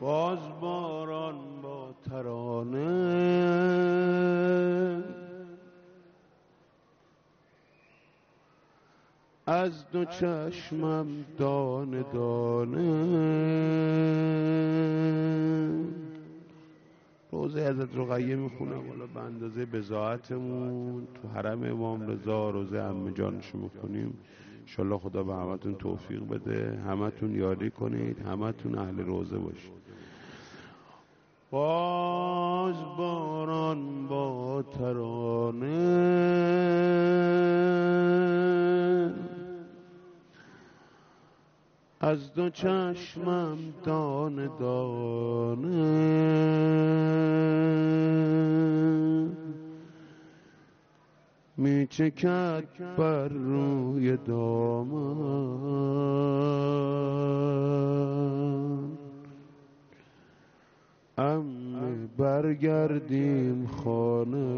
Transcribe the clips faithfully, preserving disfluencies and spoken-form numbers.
باز باران با ترانه از دو چشمم دانه دانه. روزه حضرت رقیه میخونم والا به اندازه بضاعتمون تو حرم امام رضا روزه عمه جانشو میخونیم. انشالله خدا به همتون توفیق بده، همتون یاری کنید، همتون اهل روزه باشید. باز باران با ترانه از دو چشمم دانه دانه می چکد بر روی دامن. عمه برگردیم خانه.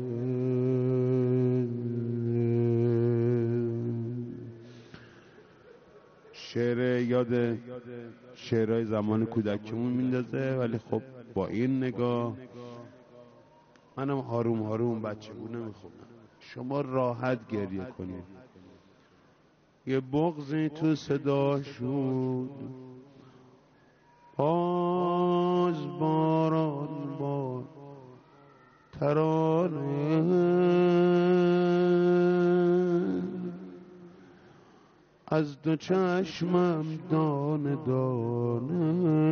شعر یاد شعرهای زمان کودکیمون میندازه، ولی خب با این نگاه منم آروم آروم بچگونه میخونم. شما راحت گریه کنید. یه بغضی تو صدا شد، باز باران با ترانه از دو چشمم دانه دانه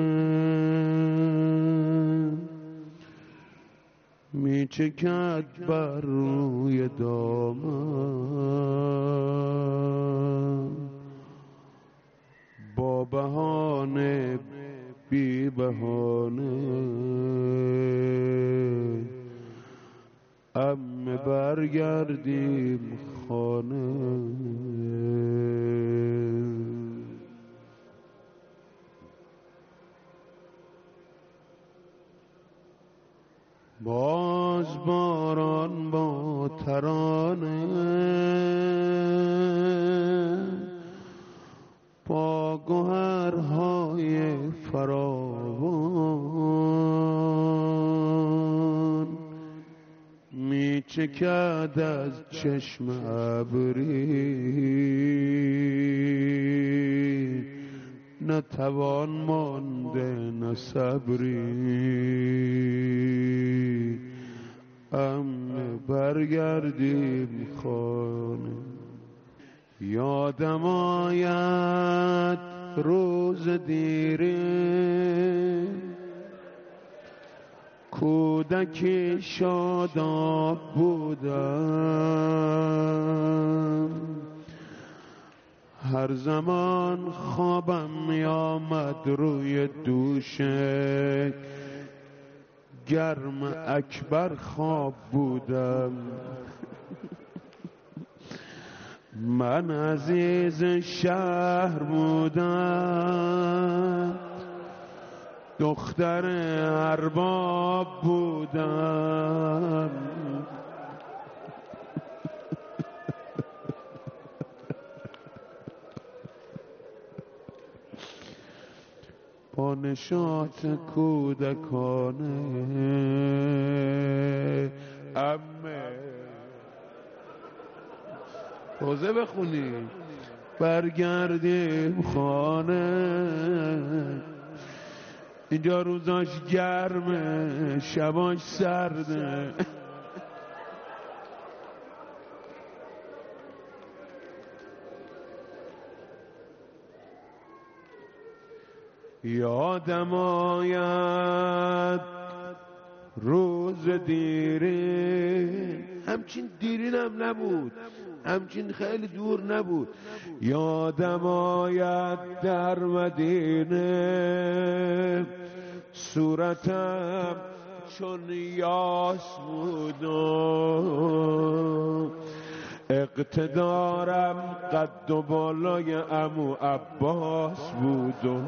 می چکد بر روی دامن. با بهانه بی بهانه عمه برگردیم خانه. باز باران با ترانه با گوهرهای فراوان می چکد از چشم ابری، نه توان مانده نه صبری. عمه برگردیم خانه. یادم آید روز دیره، کودکی شاداب بودم. هر زمان خوابم می آمد روی دوشه، گرم اکبر خواب بودم. من عزیز شهر بودم، دختر ارباب بودم. با نشاط کودکانه عمه روزه بخونیم برگردیم خانه. اینجا روزاش گرمه، شباش سرده. یادم آید روز دیرین، همچین دیرین هم نبود، همچین خیلی دور نبود. یادم آید در مدینه صورتم چون یاس بود و اقتدارم قد و بالای عمو عباس بود و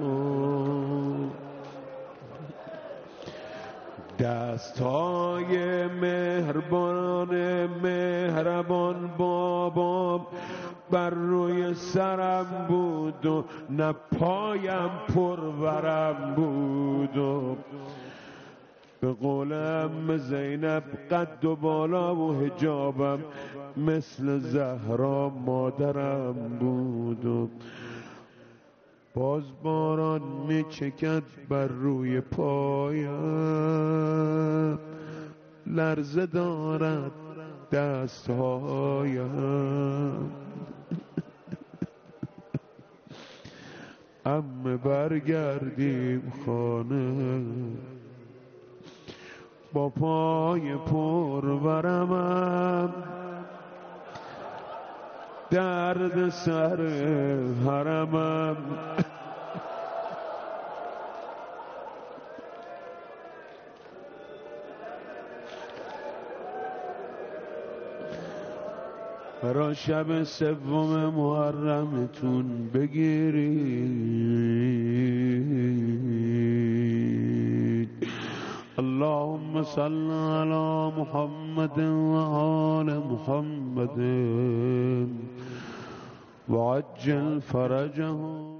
دستای مهربان مهربان بابام بر روی سرم بود و نه پایم پرورم بود و به قول ام زینب قد و بالا و حجابم مثل زهرا مادرم بود و باز باران می چکد بر روی پایم لرزه دارد دستهایم عمه برگردیم خانه با پای پرورمم درد سر حرمم برا شب سوم محرمتون بگیرید اللهم صل على محمد و آل محمد وعجل فرجهم